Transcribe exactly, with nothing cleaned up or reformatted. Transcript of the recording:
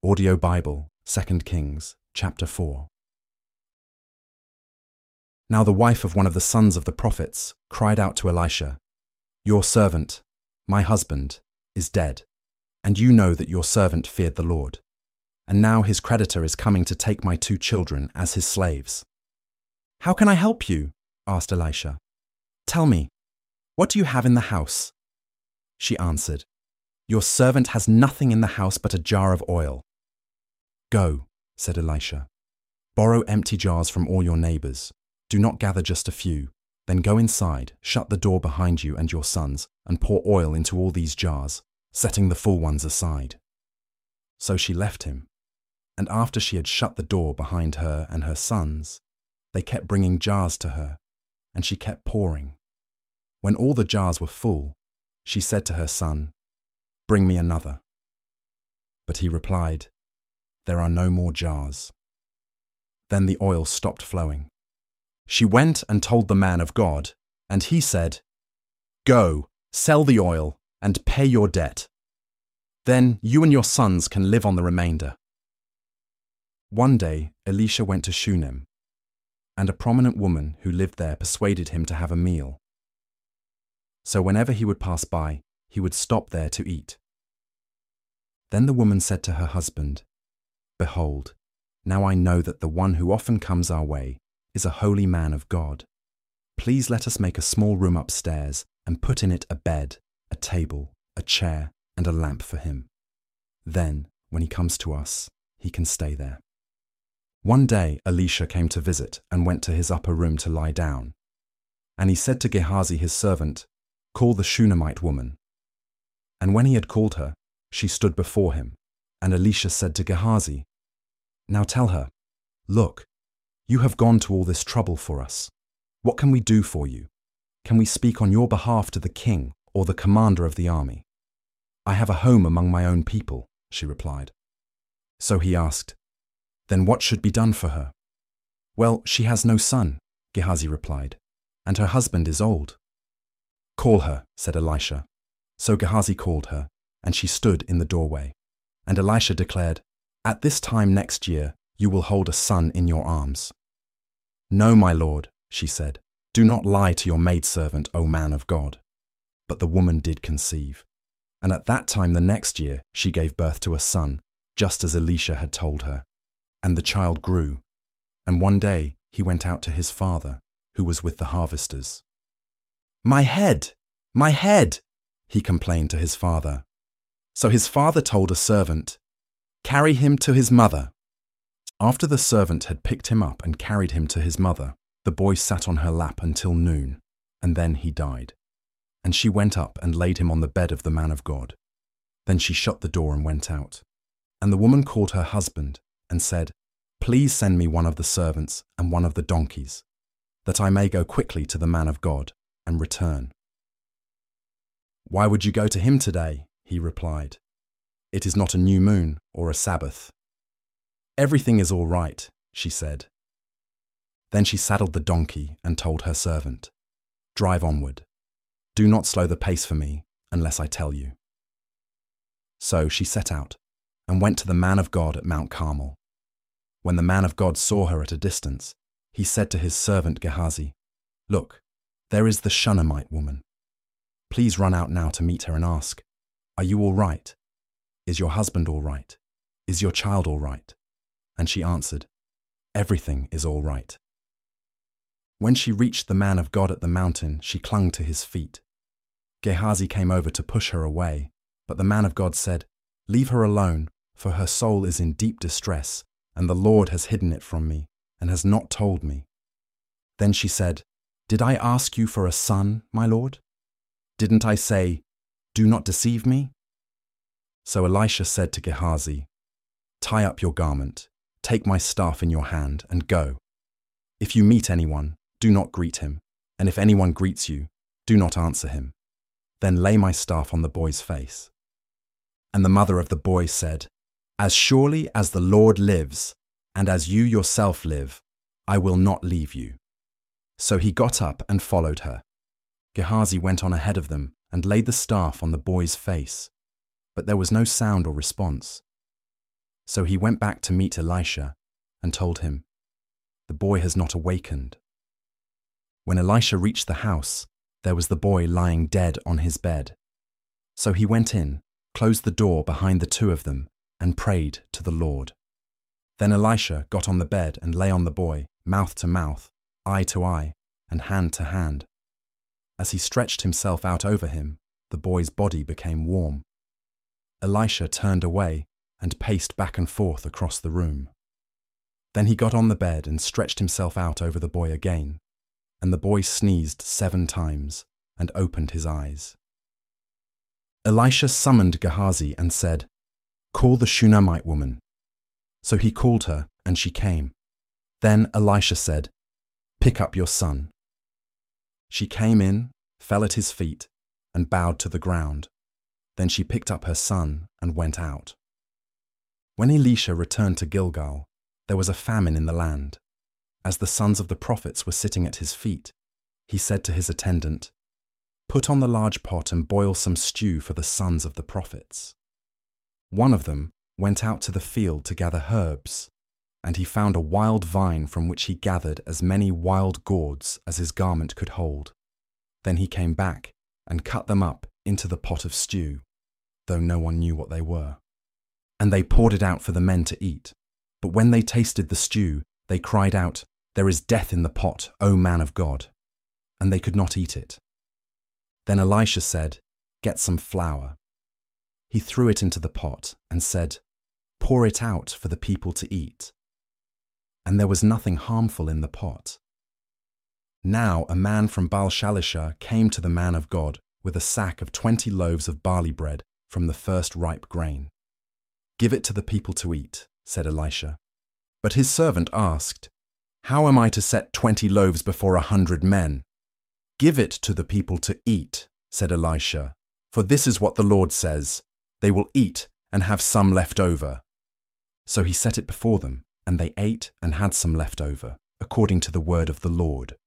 Audio Bible, Second Kings, chapter four. Now the wife of one of the sons of the prophets cried out to Elisha, "Your servant, my husband, is dead, and you know that your servant feared the Lord. And now his creditor is coming to take my two children as his slaves." "How can I help you?" asked Elisha. "Tell me, what do you have in the house?" She answered, "Your servant has nothing in the house but a jar of oil." "Go," said Elisha, "borrow empty jars from all your neighbors. Do not gather just a few. Then go inside, shut the door behind you and your sons, and pour oil into all these jars, setting the full ones aside." So she left him, and after she had shut the door behind her and her sons, they kept bringing jars to her, and she kept pouring. When all the jars were full, she said to her son, "Bring me another." But he replied, "There are no more jars." Then the oil stopped flowing. She went and told the man of God, and he said, "Go, sell the oil, and pay your debt. Then you and your sons can live on the remainder." One day Elisha went to Shunem, and a prominent woman who lived there persuaded him to have a meal. So whenever he would pass by, he would stop there to eat. Then the woman said to her husband, "Behold, now I know that the one who often comes our way is a holy man of God. Please let us make a small room upstairs and put in it a bed, a table, a chair, and a lamp for him. Then, when he comes to us, he can stay there." One day Elisha came to visit and went to his upper room to lie down. And he said to Gehazi his servant, "Call the Shunammite woman." And when he had called her, she stood before him. And Elisha said to Gehazi, "Now tell her, look, you have gone to all this trouble for us. What can we do for you? Can we speak on your behalf to the king or the commander of the army?" "I have a home among my own people," she replied. So he asked, "Then what should be done for her?" "Well, she has no son," Gehazi replied, "and her husband is old." "Call her," said Elisha. So Gehazi called her, and she stood in the doorway. And Elisha declared, "At this time next year you will hold a son in your arms." "No, my lord," she said, "do not lie to your maidservant, O man of God." But the woman did conceive. And at that time the next year she gave birth to a son, just as Elisha had told her. And the child grew. And one day he went out to his father, who was with the harvesters. "My head! My head!" he complained to his father. So his father told a servant, "Carry him to his mother." After the servant had picked him up and carried him to his mother, the boy sat on her lap until noon, and then he died. And she went up and laid him on the bed of the man of God. Then she shut the door and went out. And the woman called her husband and said, "Please send me one of the servants and one of the donkeys, that I may go quickly to the man of God and return." "Why would you go to him today?" he replied. "It is not a new moon or a Sabbath." "Everything is all right," she said. Then she saddled the donkey and told her servant, "Drive onward. Do not slow the pace for me unless I tell you." So she set out and went to the man of God at Mount Carmel. When the man of God saw her at a distance, he said to his servant Gehazi, "Look, there is the Shunammite woman. Please run out now to meet her and ask, 'Are you all right? Is your husband all right? Is your child all right?' And she answered, 'Everything is all right.' When she reached the man of God at the mountain, she clung to his feet. Gehazi came over to push her away, but the man of God said, 'Leave her alone, for her soul is in deep distress, and the Lord has hidden it from me, and has not told me.' Then she said, 'Did I ask you for a son, my lord? Didn't I say, do not deceive me?' So Elisha said to Gehazi, 'Tie up your garment, take my staff in your hand, and go. If you meet anyone, do not greet him, and if anyone greets you, do not answer him. Then lay my staff on the boy's face.' And the mother of the boy said, 'As surely as the Lord lives, and as you yourself live, I will not leave you.' So he got up and followed her. Gehazi went on ahead of them and laid the staff on the boy's face, but there was no sound or response. So he went back to meet Elisha and told him, "The boy has not awakened." When Elisha reached the house, there was the boy lying dead on his bed. So he went in, closed the door behind the two of them, and prayed to the Lord. Then Elisha got on the bed and lay on the boy, mouth to mouth, eye to eye, and hand to hand. As he stretched himself out over him, the boy's body became warm. Elisha turned away and paced back and forth across the room. Then he got on the bed and stretched himself out over the boy again, and the boy sneezed seven times and opened his eyes. Elisha summoned Gehazi and said, "Call the Shunammite woman." So he called her, and she came. Then Elisha said, "Pick up your son." She came in, fell at his feet, and bowed to the ground. Then she picked up her son and went out. When Elisha returned to Gilgal, there was a famine in the land. As the sons of the prophets were sitting at his feet, he said to his attendant, "Put on the large pot and boil some stew for the sons of the prophets." One of them went out to the field to gather herbs, and he found a wild vine from which he gathered as many wild gourds as his garment could hold. Then he came back and cut them up into the pot of stew, though no one knew what they were. And they poured it out for the men to eat. But when they tasted the stew, they cried out, "There is death in the pot, O man of God!" And they could not eat it. Then Elisha said, "Get some flour." He threw it into the pot and said, "Pour it out for the people to eat." And there was nothing harmful in the pot. Now a man from Baal-Shalisha came to the man of God with a sack of twenty loaves of barley bread from the first ripe grain. "Give it to the people to eat," said Elisha. But his servant asked, "How am I to set twenty loaves before a hundred men?" "Give it to the people to eat," said Elisha, "for this is what the Lord says, they will eat and have some left over." So he set it before them, and they ate and had some left over, according to the word of the Lord.